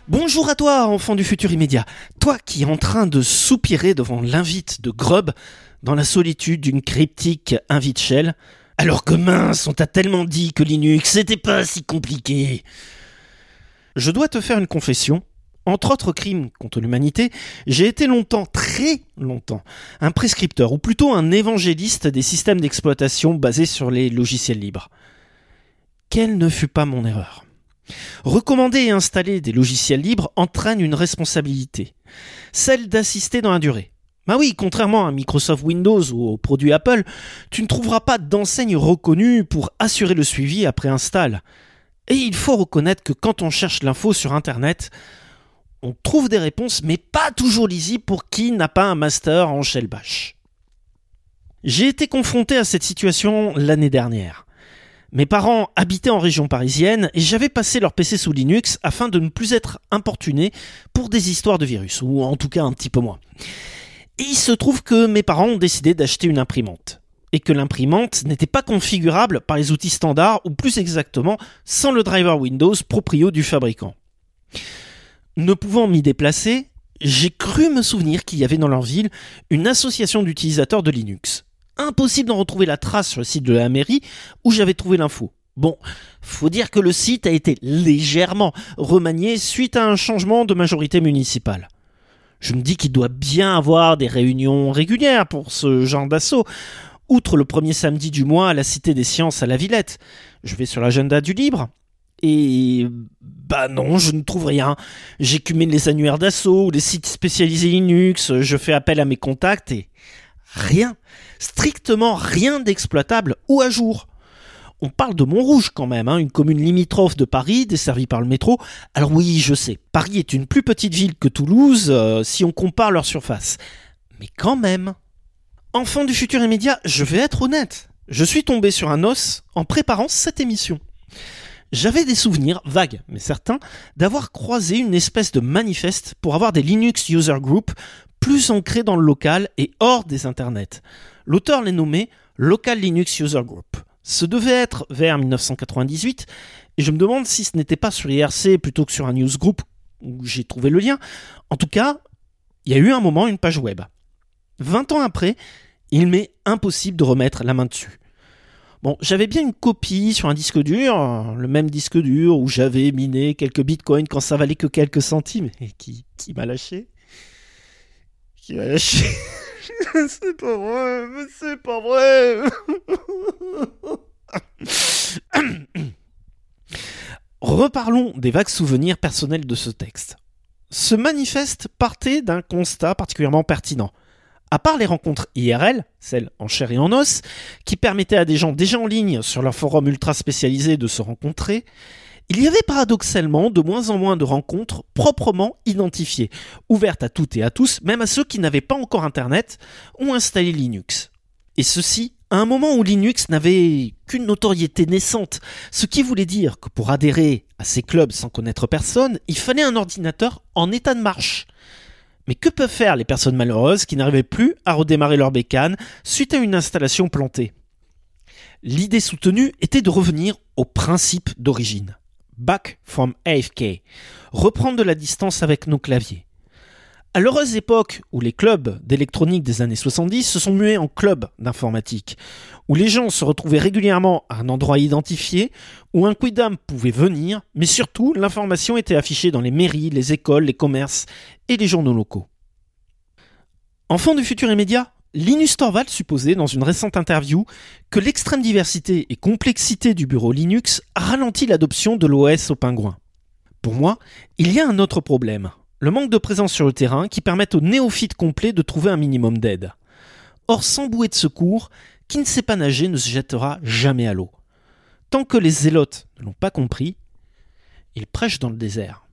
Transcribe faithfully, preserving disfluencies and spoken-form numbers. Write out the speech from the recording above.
Bonjour à toi, enfant du futur immédiat. Toi qui es en train de soupirer devant l'invite de Grub dans la solitude d'une cryptique invite shell, alors que mince, on t'a tellement dit que Linux c'était pas si compliqué. Je dois te faire une confession. Entre autres crimes contre l'humanité, j'ai été longtemps, très longtemps, un prescripteur, ou plutôt un évangéliste des systèmes d'exploitation basés sur les logiciels libres. Quelle ne fut pas mon erreur ? Recommander et installer des logiciels libres entraîne une responsabilité, celle d'assister dans la durée. Bah oui, contrairement à Microsoft Windows ou aux produits Apple, tu ne trouveras pas d'enseigne reconnue pour assurer le suivi après install. Et il faut reconnaître que quand on cherche l'info sur Internet, on trouve des réponses, mais pas toujours lisibles pour qui n'a pas un master en shell bash. J'ai été confronté à cette situation l'année dernière. Mes parents habitaient en région parisienne et j'avais passé leur P C sous Linux afin de ne plus être importuné pour des histoires de virus, ou en tout cas un petit peu moins. Et il se trouve que mes parents ont décidé d'acheter une imprimante. Et que l'imprimante n'était pas configurable par les outils standards, ou plus exactement, sans le driver Windows proprio du fabricant. Ne pouvant m'y déplacer, j'ai cru me souvenir qu'il y avait dans leur ville une association d'utilisateurs de Linux. Impossible d'en retrouver la trace sur le site de la mairie où j'avais trouvé l'info. Bon, faut dire que le site a été légèrement remanié suite à un changement de majorité municipale. Je me dis qu'il doit bien avoir des réunions régulières pour ce genre d'assaut. Outre le premier samedi du mois à la Cité des Sciences à la Villette, je vais sur l'agenda du Libre. Et bah non, je ne trouve rien. J'écumène les annuaires d'assaut, les sites spécialisés Linux, je fais appel à mes contacts et rien, strictement rien d'exploitable ou à jour. On parle de Montrouge quand même, hein, une commune limitrophe de Paris, desservie par le métro. Alors oui, je sais, Paris est une plus petite ville que Toulouse euh, si on compare leur surface. Mais quand même. Enfant du futur immédiat, je vais être honnête. Je suis tombé sur un os en préparant cette émission. J'avais des souvenirs, vagues mais certains, d'avoir croisé une espèce de manifeste pour avoir des Linux User Group plus ancrés dans le local et hors des internets. L'auteur les nommait Local Linux User Group. Ce devait être vers dix-neuf cent quatre-vingt-dix-huit, et je me demande si ce n'était pas sur I R C plutôt que sur un newsgroup où j'ai trouvé le lien. En tout cas, il y a eu un moment une page web. vingt ans après, il m'est impossible de remettre la main dessus. Bon, j'avais bien une copie sur un disque dur, le même disque dur où j'avais miné quelques bitcoins quand ça valait que quelques centimes, et qui, qui m'a lâché Qui m'a lâché C'est pas vrai, mais c'est pas vrai. Reparlons des vagues souvenirs personnels de ce texte. Ce manifeste partait d'un constat particulièrement pertinent. À part les rencontres I R L, celles en chair et en os, qui permettaient à des gens déjà en ligne sur leur forum ultra spécialisé de se rencontrer, il y avait paradoxalement de moins en moins de rencontres proprement identifiées, ouvertes à toutes et à tous, même à ceux qui n'avaient pas encore Internet ou installé Linux. Et ceci à un moment où Linux n'avait qu'une notoriété naissante, ce qui voulait dire que pour adhérer à ces clubs sans connaître personne, il fallait un ordinateur en état de marche. Mais que peuvent faire les personnes malheureuses qui n'arrivaient plus à redémarrer leur bécane suite à une installation plantée ? L'idée soutenue était de revenir au principe d'origine. Back from A F K, reprendre de la distance avec nos claviers. À l'heureuse époque où les clubs d'électronique des années soixante-dix se sont mués en clubs d'informatique, où les gens se retrouvaient régulièrement à un endroit identifié, où un quidam pouvait venir, mais surtout l'information était affichée dans les mairies, les écoles, les commerces et les journaux locaux. Enfant du futur immédiat, Linus Torvalds supposait dans une récente interview que l'extrême diversité et complexité du bureau Linux ralentit l'adoption de l'O S au pingouin. Pour moi, il y a un autre problème, le manque de présence sur le terrain qui permet aux néophytes complets de trouver un minimum d'aide. Or, sans bouée de secours, qui ne sait pas nager ne se jettera jamais à l'eau. Tant que les zélotes ne l'ont pas compris, ils prêchent dans le désert.